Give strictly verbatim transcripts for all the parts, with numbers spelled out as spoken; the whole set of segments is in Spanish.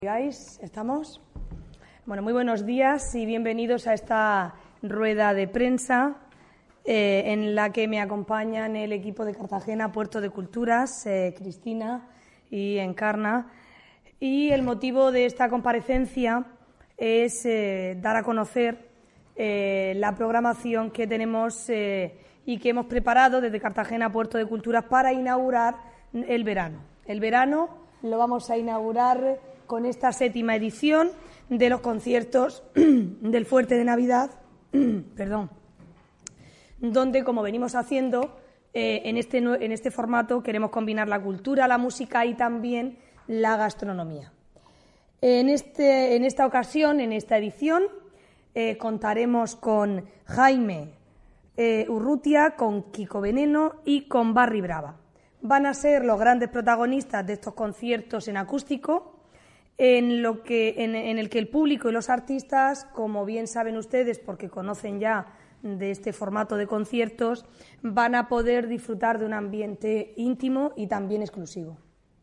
¿Estamos? Bueno, muy buenos días y bienvenidos a esta rueda de prensa eh, en la que me acompañan el equipo de Cartagena, Puerto de Culturas, eh, Cristina y Encarna. Y el motivo de esta comparecencia es eh, dar a conocer eh, la programación que tenemos eh, y que hemos preparado desde Cartagena, Puerto de Culturas para inaugurar el verano. El verano lo vamos a inaugurar con esta séptima edición de los conciertos del Fuerte de Navidad, perdón, donde, como venimos haciendo, eh, en, este, en este formato queremos combinar la cultura, la música y también la gastronomía. En, este, en esta ocasión, en esta edición, eh, contaremos con Jaime eh, Urrutia, con Kiko Veneno y con Barry Brava. Van a ser los grandes protagonistas de estos conciertos en acústico, en, lo que, en, en el que el público y los artistas, como bien saben ustedes, porque conocen ya de este formato de conciertos, van a poder disfrutar de un ambiente íntimo y también exclusivo.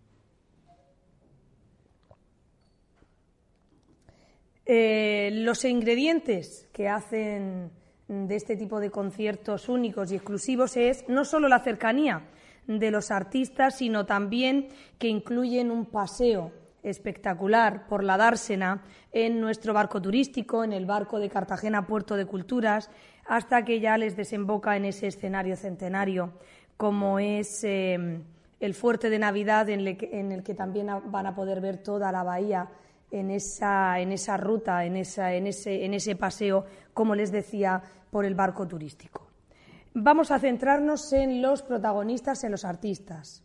Eh, los ingredientes que hacen de este tipo de conciertos únicos y exclusivos es no solo la cercanía de los artistas, sino también que incluyen un paseo espectacular por la dársena en nuestro barco turístico, en el barco de Cartagena Puerto de Culturas, hasta que ya les desemboca en ese escenario centenario, como es eh, el Fuerte de Navidad, en el, que, en el que también van a poder ver toda la bahía en esa, en esa ruta, en, esa, en, ese, en ese paseo, como les decía, por el barco turístico. Vamos a centrarnos en los protagonistas, en los artistas.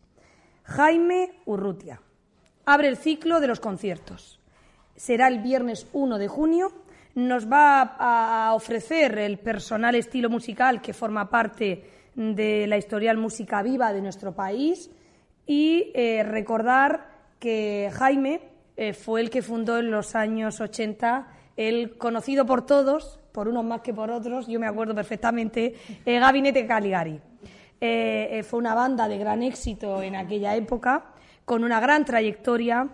Jaime Urrutia abre el ciclo de los conciertos. Será el viernes uno de junio. Nos va a ofrecer el personal estilo musical que forma parte de la historial música viva de nuestro país y eh, recordar que Jaime eh, fue el que fundó en los años ochenta el conocido por todos, por unos más que por otros, yo me acuerdo perfectamente, eh, Gabinete Caligari. Eh, eh, fue una banda de gran éxito en aquella época, con una gran trayectoria,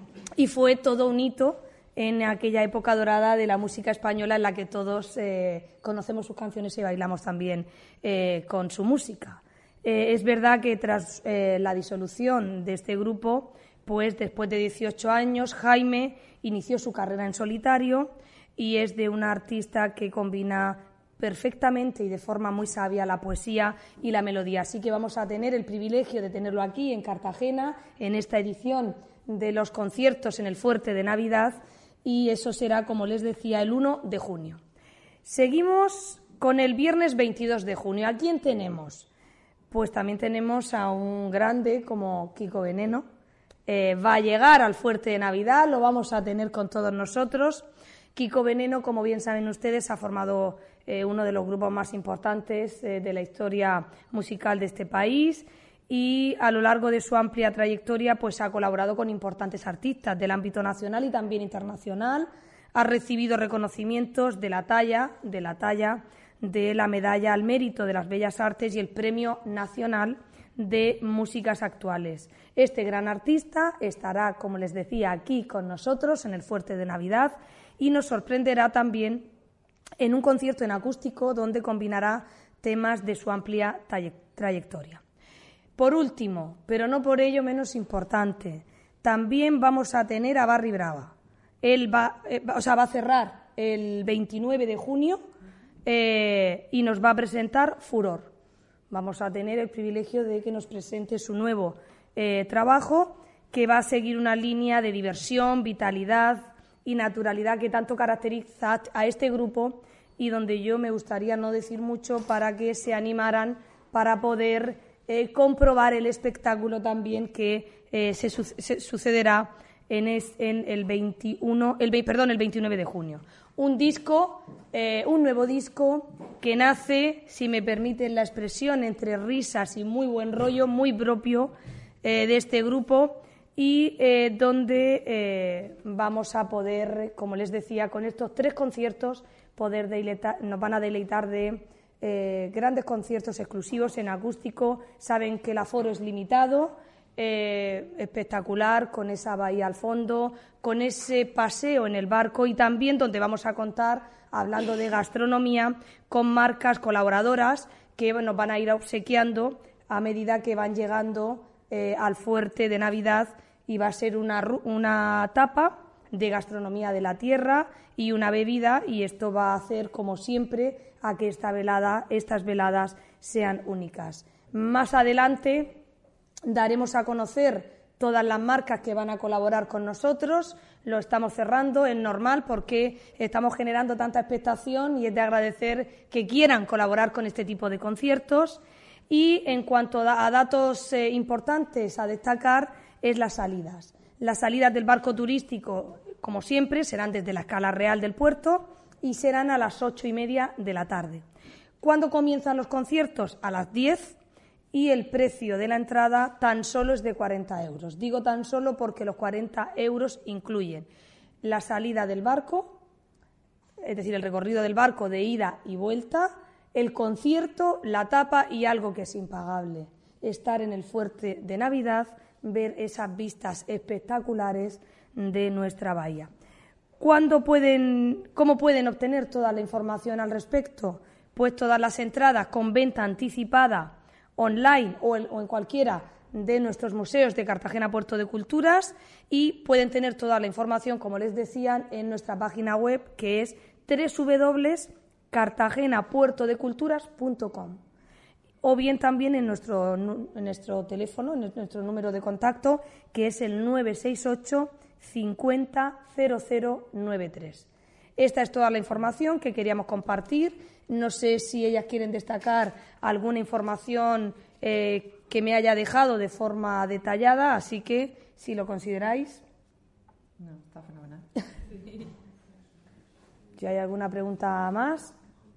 y fue todo un hito en aquella época dorada de la música española en la que todos eh, conocemos sus canciones y bailamos también eh, con su música. Eh, es verdad que tras eh, la disolución de este grupo, pues después de dieciocho años, Jaime inició su carrera en solitario y es de una artista que combina perfectamente y de forma muy sabia la poesía y la melodía. Así que vamos a tener el privilegio de tenerlo aquí en Cartagena, en esta edición de los conciertos en el Fuerte de Navidad, y eso será, como les decía, el uno de junio. Seguimos con el viernes veintidós de junio. ¿A quién tenemos? Pues también tenemos a un grande como Kiko Veneno. Eh, va a llegar al Fuerte de Navidad, lo vamos a tener con todos nosotros. Kiko Veneno, como bien saben ustedes, ha formado eh, uno de los grupos más importantes eh, de la historia musical de este país y a lo largo de su amplia trayectoria pues ha colaborado con importantes artistas del ámbito nacional y también internacional. Ha recibido reconocimientos de la talla, de la talla de la Medalla al Mérito de las Bellas Artes y el Premio Nacional de Músicas Actuales. Este gran artista estará, como les decía, aquí con nosotros en el Fuerte de Navidad y nos sorprenderá también en un concierto en acústico donde combinará temas de su amplia trayectoria. Por último, pero no por ello menos importante, también vamos a tener a Barry Brava. Él va, eh, o sea, va a cerrar el veintinueve de junio eh, y nos va a presentar Furor. Vamos a tener el privilegio de que nos presente su nuevo eh, trabajo, que va a seguir una línea de diversión, vitalidad y naturalidad que tanto caracteriza a este grupo y donde yo me gustaría no decir mucho para que se animaran para poder eh, comprobar el espectáculo también que eh, se, su se sucederá en, es, en el veintiuno, el, perdón, el veintinueve de junio. Un disco, eh, un nuevo disco que nace, si me permiten la expresión, entre risas y muy buen rollo, muy propio eh, de este grupo y eh, donde eh, vamos a poder, como les decía, con estos tres conciertos poder deleitar, nos van a deleitar de eh, grandes conciertos exclusivos en acústico. Saben que el aforo es limitado, eh, espectacular, con esa bahía al fondo, con ese paseo en el barco y también donde vamos a contar, hablando de gastronomía, con marcas colaboradoras que nos van a ir obsequiando a medida que van llegando eh, al fuerte de Navidad, y va a ser una, una tapa de gastronomía de la tierra y una bebida, y esto va a hacer, como siempre, a que esta velada, estas veladas sean únicas. Más adelante daremos a conocer todas las marcas que van a colaborar con nosotros. Lo estamos cerrando, es normal porque estamos generando tanta expectación y es de agradecer que quieran colaborar con este tipo de conciertos. Y en cuanto a datos eh, importantes a destacar, es las salidas. Las salidas del barco turístico, como siempre, serán desde la Escala Real del puerto y serán a las ocho y media de la tarde. ¿Cuándo comienzan los conciertos? A las diez. Y el precio de la entrada tan solo es de cuarenta euros. Digo tan solo porque los cuarenta euros incluyen la salida del barco, es decir, el recorrido del barco de ida y vuelta, el concierto, la tapa y algo que es impagable: estar en el fuerte de Navidad, ver esas vistas espectaculares de nuestra bahía. ¿Cuándo pueden, cómo pueden obtener toda la información al respecto? Pues todas las entradas con venta anticipada online o en, o en cualquiera de nuestros museos de Cartagena Puerto de Culturas, y pueden tener toda la información, como les decían, en nuestra página web, que es doble u doble u doble u punto cartagena puerto de culturas punto com, o bien también en nuestro, en nuestro teléfono, en nuestro número de contacto, que es el nueve seis ocho cincuenta cero cero nueve tres. Esta es toda la información que queríamos compartir. No sé si ellas quieren destacar alguna información eh, que me haya dejado de forma detallada, así que, si lo consideráis. No, está fenomenal. Si hay alguna pregunta más,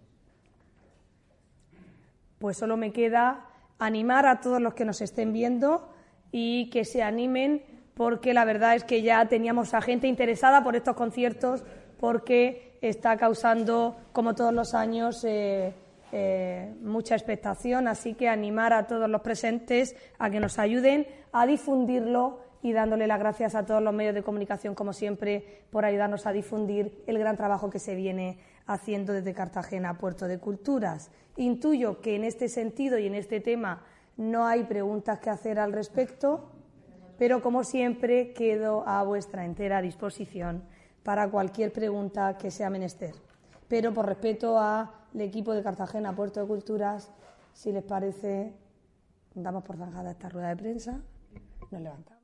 pues solo me queda animar a todos los que nos estén viendo y que se animen, porque la verdad es que ya teníamos a gente interesada por estos conciertos, porque está causando, como todos los años, eh, eh, mucha expectación. Así que animar a todos los presentes a que nos ayuden a difundirlo, y dándole las gracias a todos los medios de comunicación, como siempre, por ayudarnos a difundir el gran trabajo que se viene haciendo desde Cartagena Puerto de Culturas. Intuyo que en este sentido y en este tema no hay preguntas que hacer al respecto, pero como siempre quedo a vuestra entera disposición para cualquier pregunta que sea menester. Pero por respeto al equipo de Cartagena Puerto de Culturas, si les parece, damos por zanjada esta rueda de prensa, nos levantamos.